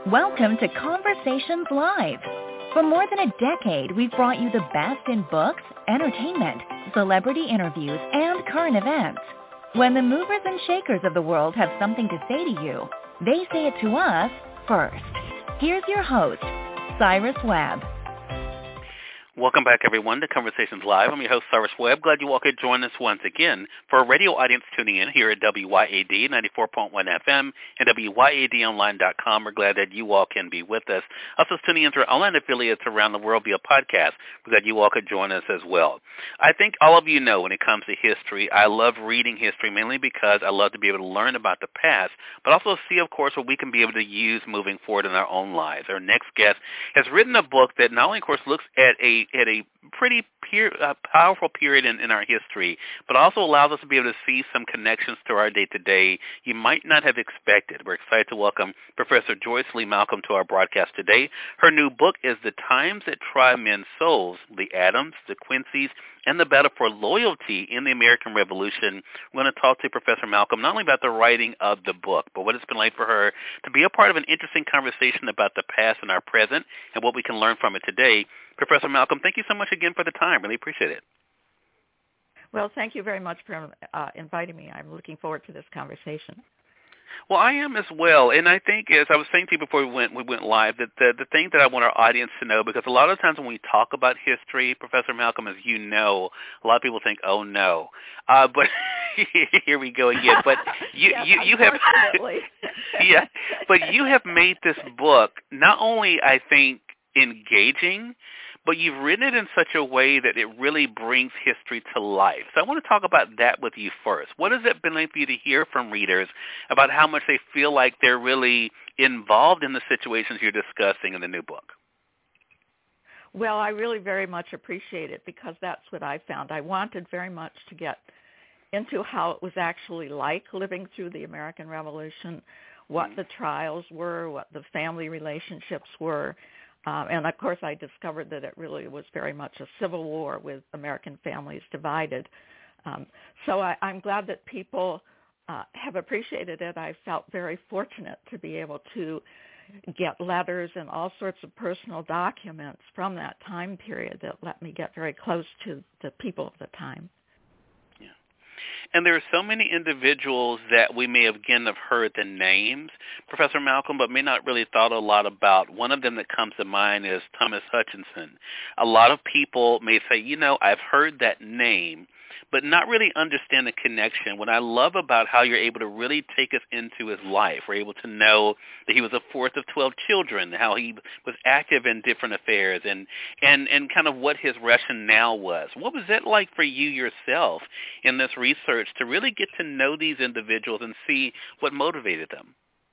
Welcome to Conversations Live. For more than a decade, we've brought you the best in books, entertainment, celebrity interviews, and current events. When the movers and shakers of the world have something to say to you, they say it to us first. Here's your host, Cyrus Webb. Welcome back, everyone, to Conversations Live. I'm your host, Cyrus Webb. Glad you all could join us once again. For a radio audience tuning in here at WYAD 94.1 FM and WYADonline.com, we're glad that you all can be with us. Also tuning in through our online affiliates around the world via podcast. We're glad you all could join us as well. I think all of you know when it comes to history, I love reading history mainly because I love to be able to learn about the past, but also see, of course, what we can be able to use moving forward in our own lives. Our next guest has written a book that not only, of course, looks at a pretty powerful period in our history, but also allows us to be able to see some connections to our day-to-day you might not have expected. We're excited to welcome Professor Joyce Lee Malcolm to our broadcast today. Her new book is The Times That Try Men's Souls, The Adams, the Quincy's, and the Battle for Loyalty in the American Revolution. We're going to talk to Professor Malcolm not only about the writing of the book, but what it's been like for her to be a part of an interesting conversation about the past and our present and what we can learn from it today. Professor Malcolm, thank you so much again for the time. Really appreciate it. Well, thank you very much for inviting me. I'm looking forward to this conversation. Well, I am as well, and I think, as I was saying to you before we went live, that the thing that I want our audience to know, because a lot of times when we talk about history, Professor Malcolm, as you know, a lot of people think, oh no, but here we go again. But you have, yeah, but you have made this book not only, I think, engaging, but you've written it in such a way that it really brings history to life. So I want to talk about that with you first. What has it been like for you to hear from readers about how much they feel like they're really involved in the situations you're discussing in the new book? Well, I really very much appreciate it because that's what I found. I wanted very much to get into how it was actually like living through the American Revolution, what the trials were, what the family relationships were. And, of course, I discovered that it really was very much a civil war with American families divided. So I'm glad that people have appreciated it. I felt very fortunate to be able to get letters and all sorts of personal documents from that time period that let me get very close to the people of the time. And there are so many individuals that we may have, again, have heard the names, Professor Malcolm, but may not really thought a lot about. One of them that comes to mind is Thomas Hutchinson. A lot of people may say, you know, I've heard that name, but not really understand the connection. What I love about how you're able to really take us into his life, we're able to know that he was the fourth of 12 children, how he was active in different affairs, and kind of what his rationale was. What was it like for you yourself in this research to really get to know these individuals and see what motivated them?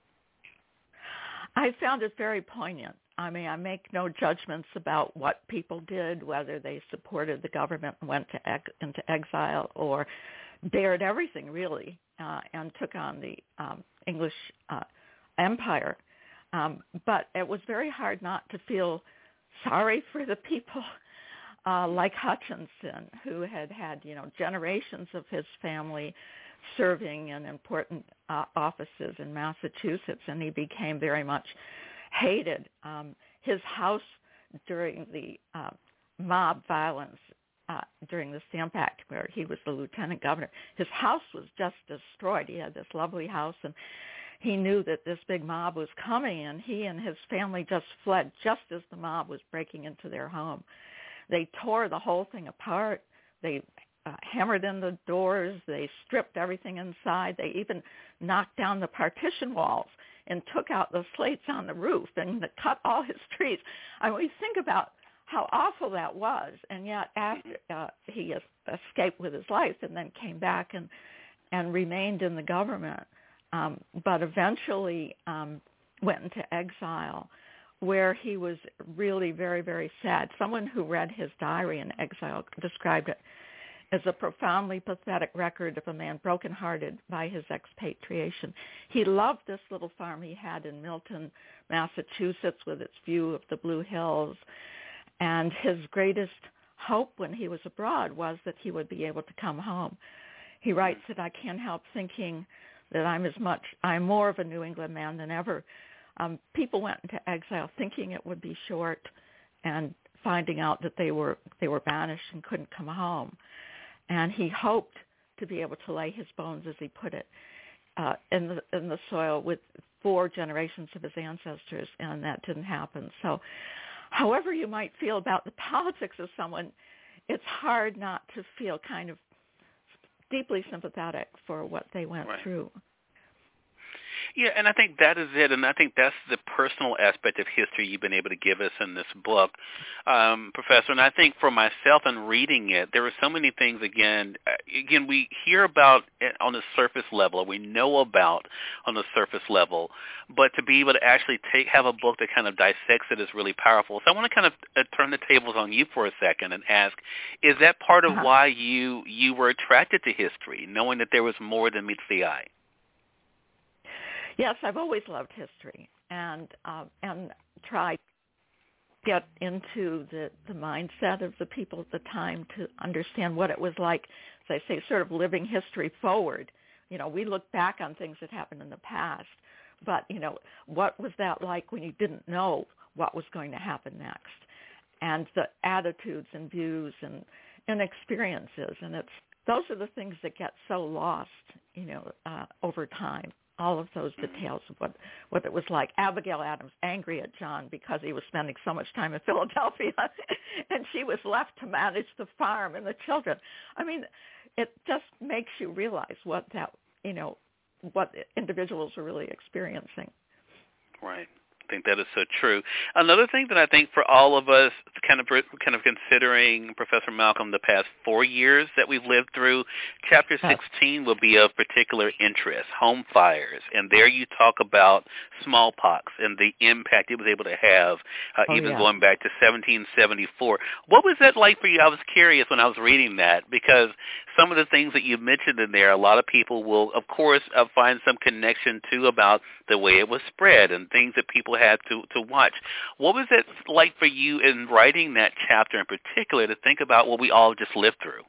I found it very poignant. I mean, I make no judgments about what people did, whether they supported the government and went into exile or dared everything, really, and took on the English empire. But it was very hard not to feel sorry for the people like Hutchinson, who had, generations of his family serving in important offices in Massachusetts, and he became very much hated. His house during the mob violence during the Stamp Act, where he was the lieutenant governor, his house was just destroyed. He had this lovely house, and he knew that this big mob was coming, and he and his family just fled just as the mob was breaking into their home. They tore the whole thing apart. They hammered in the doors. They stripped everything inside. They even knocked down the partition walls and took out the slates on the roof and cut all his trees. I mean, we think about how awful that was, and yet after he escaped with his life and then came back and remained in the government, but eventually went into exile, where he was really very, very sad. Someone who read his diary in exile described it as a profoundly pathetic record of a man brokenhearted by his expatriation. He loved this little farm he had in Milton, Massachusetts, with its view of the Blue Hills. And his greatest hope when he was abroad was that he would be able to come home. He writes that I can't help thinking that I'm more of a New England man than ever. People went into exile thinking it would be short, and finding out that they were banished and couldn't come home. And he hoped to be able to lay his bones, as he put it, in the soil with 4 generations of his ancestors, and that didn't happen. So, however you might feel about the politics of someone, it's hard not to feel kind of deeply sympathetic for what they went through. Yeah, and I think that is it, and I think that's the personal aspect of history you've been able to give us in this book, Professor. And I think for myself in reading it, there were so many things, again, we hear about it on the surface level, we know about on the surface level, but to be able to actually have a book that kind of dissects it is really powerful. So I want to kind of turn the tables on you for a second and ask, is that part of why you were attracted to history, knowing that there was more than meets the eye? Yes, I've always loved history, and tried to get into the mindset of the people at the time to understand what it was like, as I say, sort of living history forward. You know, we look back on things that happened in the past, but, you know, what was that like when you didn't know what was going to happen next? And the attitudes and views and experiences, and those are the things that get so lost, you know, over time. All of those details of what it was like. Abigail Adams angry at John because he was spending so much time in Philadelphia, and she was left to manage the farm and the children. I mean, it just makes you realize what individuals are really experiencing. Right. I think that is so true. Another thing that I think for all of us kind of considering, Professor Malcolm, the past 4 years that we've lived through, Chapter 16 will be of particular interest, home fires. And there you talk about smallpox and the impact it was able to have, going back to 1774. What was that like for you? I was curious when I was reading that, because some of the things that you mentioned in there, a lot of people will, of course, find some connection to about the way it was spread and things that people had to watch. What was it like for you in writing that chapter in particular to think about what we all just lived through?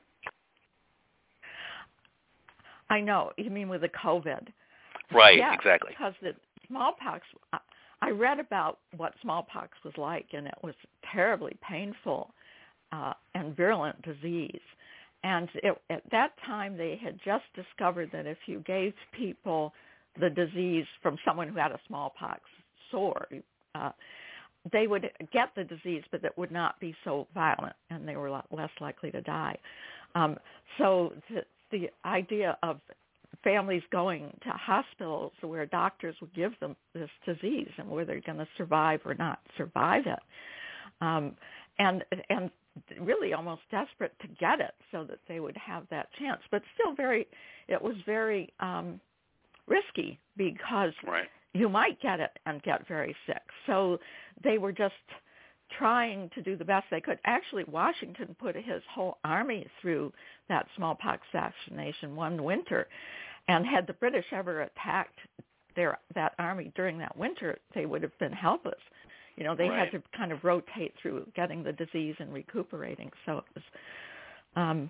I know. You mean with the COVID? Right, yes, exactly. Because the smallpox, I read about what smallpox was like, and it was terribly painful and virulent disease. And at that time, they had just discovered that if you gave people the disease from someone who had a smallpox sore, they would get the disease, but it would not be so violent, and they were a lot less likely to die. So the idea of families going to hospitals where doctors would give them this disease and where they're going to survive or not survive it, and really almost desperate to get it so that they would have that chance, but still it was very risky because you might get it and get very sick. So they were just trying to do the best they could. Actually, Washington put his whole army through that smallpox vaccination one winter, and had the British ever attacked that army during that winter, they would have been helpless. You know, they had to kind of rotate through getting the disease and recuperating. So it was,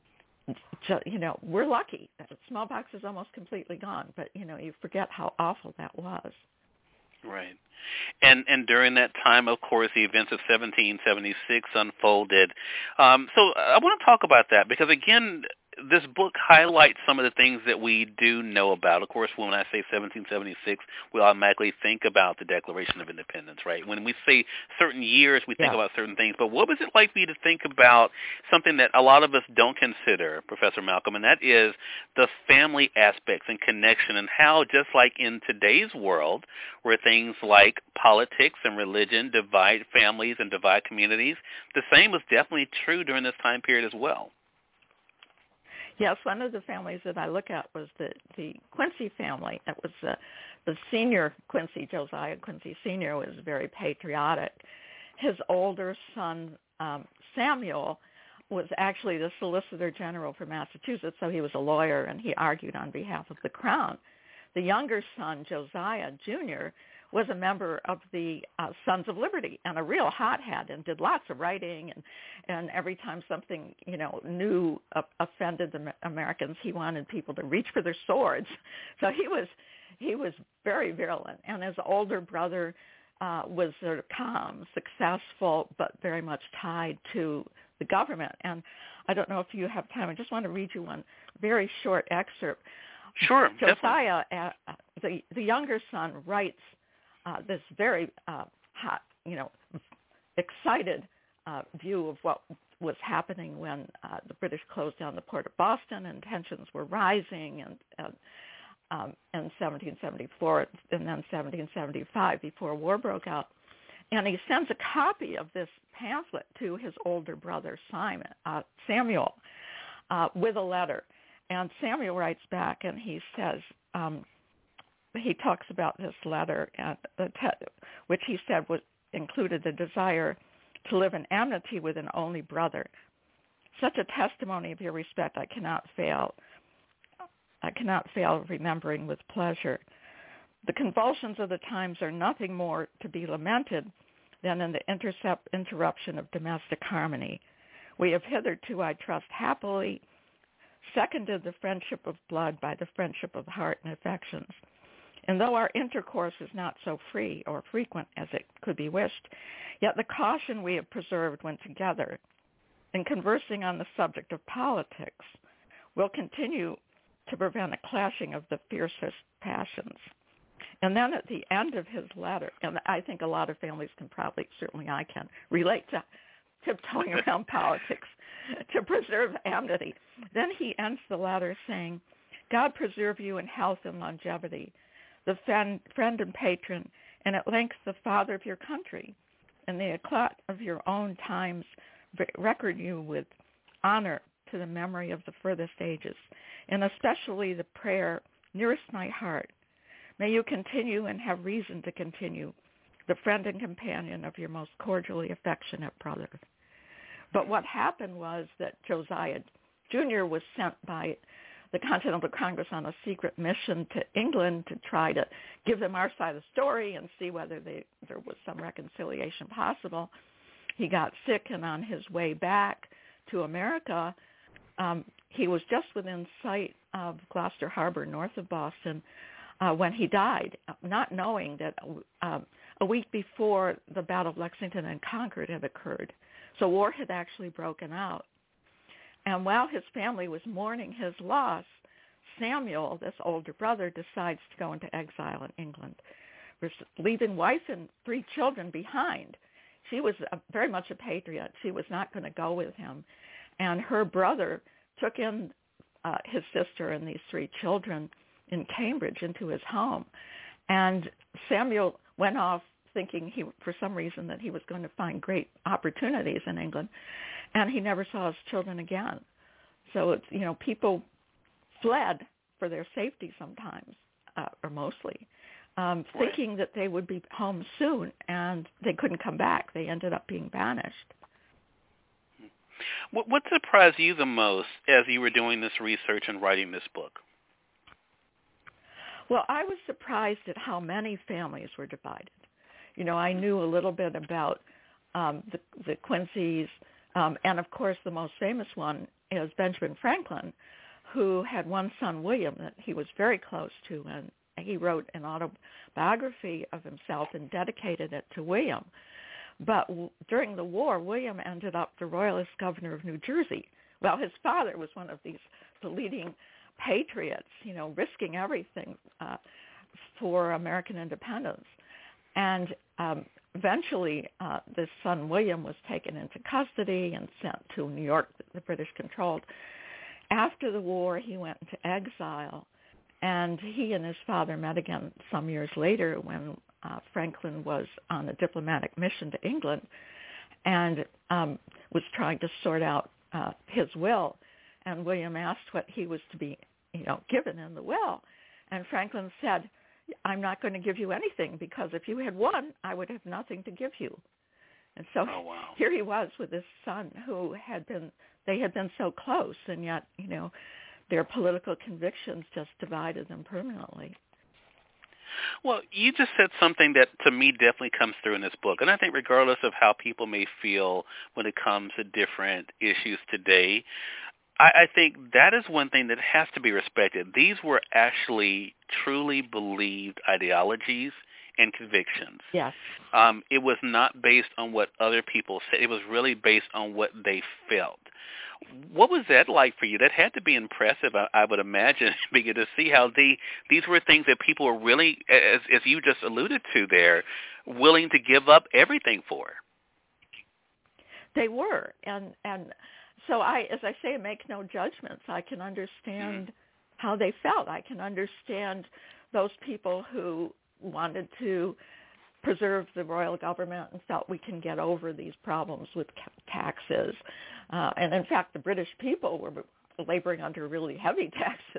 we're lucky that smallpox is almost completely gone, but, you forget how awful that was. Right. And during that time, of course, the events of 1776 unfolded. So I want to talk about that because, again, this book highlights some of the things that we do know about. Of course, when I say 1776, we automatically think about the Declaration of Independence, right? When we say certain years, we think about certain things. But what was it like for you to think about something that a lot of us don't consider, Professor Malcolm, and that is the family aspects and connection, and how, just like in today's world, where things like politics and religion divide families and divide communities, the same was definitely true during this time period as well. Yes, one of the families that I look at was the Quincy family. It was the senior Quincy, Josiah Quincy Sr., was very patriotic. His older son, Samuel, was actually the Solicitor General for Massachusetts, so he was a lawyer, and he argued on behalf of the Crown. The younger son, Josiah Jr., was a member of the Sons of Liberty and a real hothead, and did lots of writing, and every time something new offended the Americans, he wanted people to reach for their swords. So he he was very virulent, and his older brother was sort of calm, successful, but very much tied to the government. And I don't know if you have time. I just want to read you one very short excerpt. Sure, Josiah, the younger son, writes this very hot, excited view of what was happening when the British closed down the port of Boston and tensions were rising, and in 1774 and then 1775 before war broke out. And he sends a copy of this pamphlet to his older brother Samuel with a letter. And Samuel writes back, and he says, he talks about this letter, and which he said included the desire to live in amity with an only brother. Such a testimony of your respect I cannot fail remembering with pleasure. The convulsions of the times are nothing more to be lamented than in the interruption of domestic harmony. We have hitherto, I trust, happily seconded the friendship of blood by the friendship of heart and affections. And though our intercourse is not so free or frequent as it could be wished, yet the caution we have preserved when together in conversing on the subject of politics will continue to prevent a clashing of the fiercest passions. And then at the end of his letter, and I think a lot of families can probably, certainly I can, relate to tiptoeing around politics to preserve amity. Then he ends the letter saying, God preserve you in health and longevity, the friend and patron, and at length the father of your country. And the eclat of your own times record you with honor to the memory of the furthest ages, and especially the prayer nearest my heart. May you continue and have reason to continue, the friend and companion of your most cordially affectionate brother. But what happened was that Josiah Jr. was sent by the Continental Congress on a secret mission to England to try to give them our side of the story and see whether there was some reconciliation possible. He got sick, and on his way back to America, he was just within sight of Gloucester Harbor, north of Boston, when he died, not knowing that a week before the Battle of Lexington and Concord had occurred. So war had actually broken out. And while his family was mourning his loss, Samuel, this older brother, decides to go into exile in England, leaving wife and 3 children behind. She was very much a patriot. She was not going to go with him. And her brother took in his sister and these 3 children in Cambridge into his home. And Samuel went off thinking for some reason that he was going to find great opportunities in England, and he never saw his children again. So it's, people fled for their safety sometimes, or mostly, thinking that they would be home soon, and they couldn't come back. They ended up being banished. What surprised you the most as you were doing this research and writing this book? Well, I was surprised at how many families were divided. I knew a little bit about the Quincy's, and of course the most famous one is Benjamin Franklin, who had one son, William, that he was very close to, and he wrote an autobiography of himself and dedicated it to William. But during the war, William ended up the Royalist governor of New Jersey. Well, his father was one of the leading patriots, risking everything for American independence. And eventually, this son, William, was taken into custody and sent to New York, the British controlled. After the war, he went into exile, and he and his father met again some years later when Franklin was on a diplomatic mission to England and was trying to sort out his will. And William asked what he was to be, given in the will. And Franklin said, I'm not going to give you anything, because if you had won, I would have nothing to give you. And so Here he was with his son who they had been so close, and yet, their political convictions just divided them permanently. Well, you just said something that to me definitely comes through in this book. And I think regardless of how people may feel when it comes to different issues today, I think that is one thing that has to be respected. These were actually truly believed ideologies and convictions. Yes. It was not based on what other people said. It was really based on what they felt. What was that like for you? That had to be impressive, I would imagine, because to see how these were things that people were really, as you just alluded to there, willing to give up everything for. They were, and so as I say, make no judgments. I can understand how they felt. I can understand those people who wanted to preserve the royal government and felt we can get over these problems with taxes. And in fact, the British people were laboring under really heavy taxes,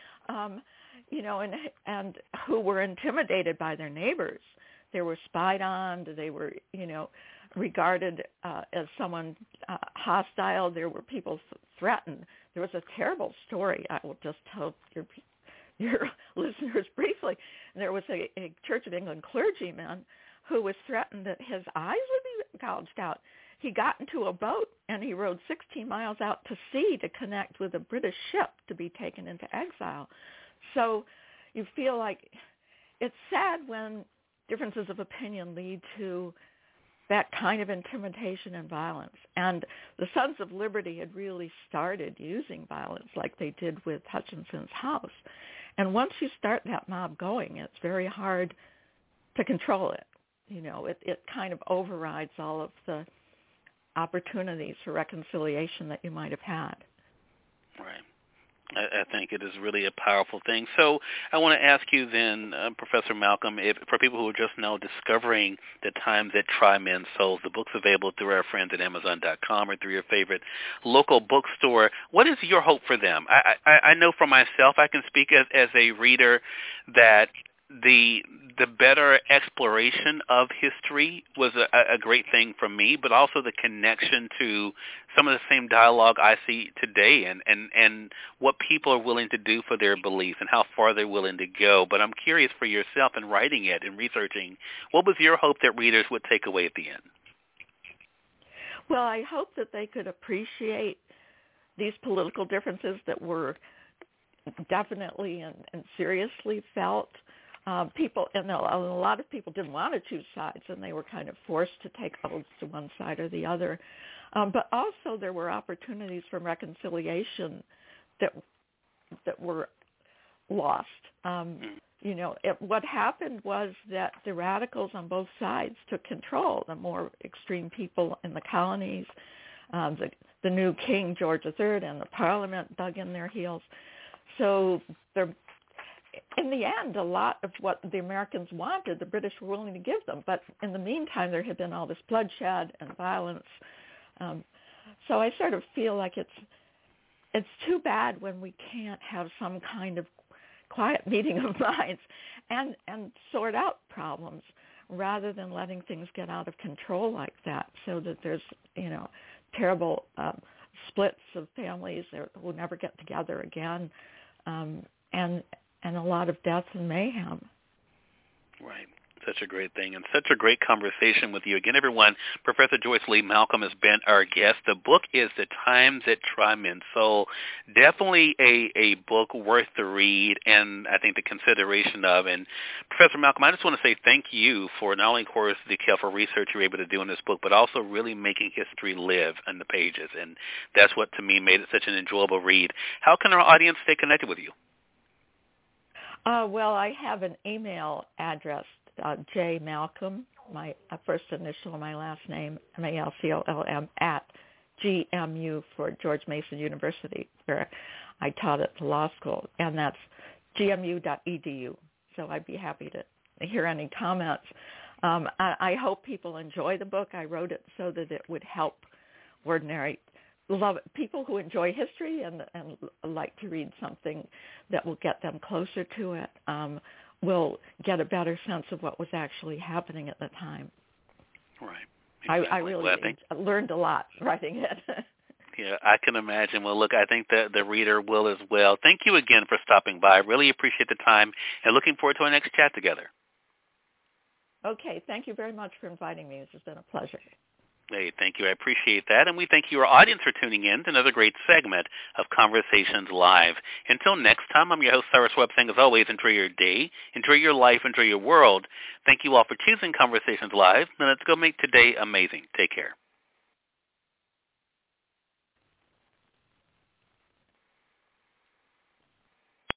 and who were intimidated by their neighbors. They were spied on. They were, regarded as someone hostile. There were people threatened. There was a terrible story. I will just tell your listeners briefly. There was a Church of England clergyman who was threatened that his eyes would be gouged out. He got into a boat and he rowed 16 miles out to sea to connect with a British ship to be taken into exile. So you feel like it's sad when differences of opinion lead to that kind of intimidation and violence. And the Sons of Liberty had really started using violence like they did with Hutchinson's house. And once you start that mob going, it's very hard to control it. It kind of overrides all of the opportunities for reconciliation that you might have had. Right. I think it is really a powerful thing. So I want to ask you then, Professor Malcolm, if for people who are just now discovering the Times That Try Men's Souls, the book's available through our friends at Amazon.com or through your favorite local bookstore. What is your hope for them? I know for myself, I can speak as a reader that the better exploration of history was a great thing for me, but also the connection to some of the same dialogue I see today and what people are willing to do for their beliefs and how far they're willing to go. But I'm curious for yourself in writing it and researching, what was your hope that readers would take away at the end? Well, I hope that they could appreciate these political differences that were definitely and seriously felt. People, and a lot of people didn't want to choose sides, and they were kind of forced to take oaths to one side or the other. But also there were opportunities for reconciliation that were lost. What happened was that the radicals on both sides took control. The more extreme people in the colonies, the new King George III and the Parliament dug in their heels. So in the end, a lot of what the Americans wanted, the British were willing to give them. But in the meantime, there had been all this bloodshed and violence. So I sort of feel like it's too bad when we can't have some kind of quiet meeting of minds and sort out problems rather than letting things get out of control like that, so that there's, terrible splits of families that will never get together again. And a lot of death and mayhem. Right. Such a great thing and such a great conversation with you. Again, everyone, Professor Joyce Lee Malcolm has been our guest. The book is The Times That Try Men's Soul. Definitely a book worth the read and I think the consideration of. And Professor Malcolm, I just want to say thank you for not only, of course, the careful research you're able to do in this book, but also really making history live in the pages. And that's what, to me, made it such an enjoyable read. How can our audience stay connected with you? Well, I have an email address, J. Malcolm, my first initial of my last name, MALCOLM, at GMU for George Mason University, where I taught at the law school, and that's gmu.edu. So I'd be happy to hear any comments. I hope people enjoy the book. I wrote it so that it would help ordinary people who enjoy history and like to read something that will get them closer to it, will get a better sense of what was actually happening at the time. Right. Exactly. I really learned a lot writing it. Yeah, I can imagine. Well, look, I think that the reader will as well. Thank you again for stopping by. I really appreciate the time and looking forward to our next chat together. Okay. Thank you very much for inviting me. This has been a pleasure. Hey, thank you. I appreciate that. And we thank you, our audience, for tuning in to another great segment of Conversations Live. Until next time, I'm your host, Cyrus Webb, saying, as always, enjoy your day, enjoy your life, enjoy your world. Thank you all for choosing Conversations Live, and let's go make today amazing. Take care.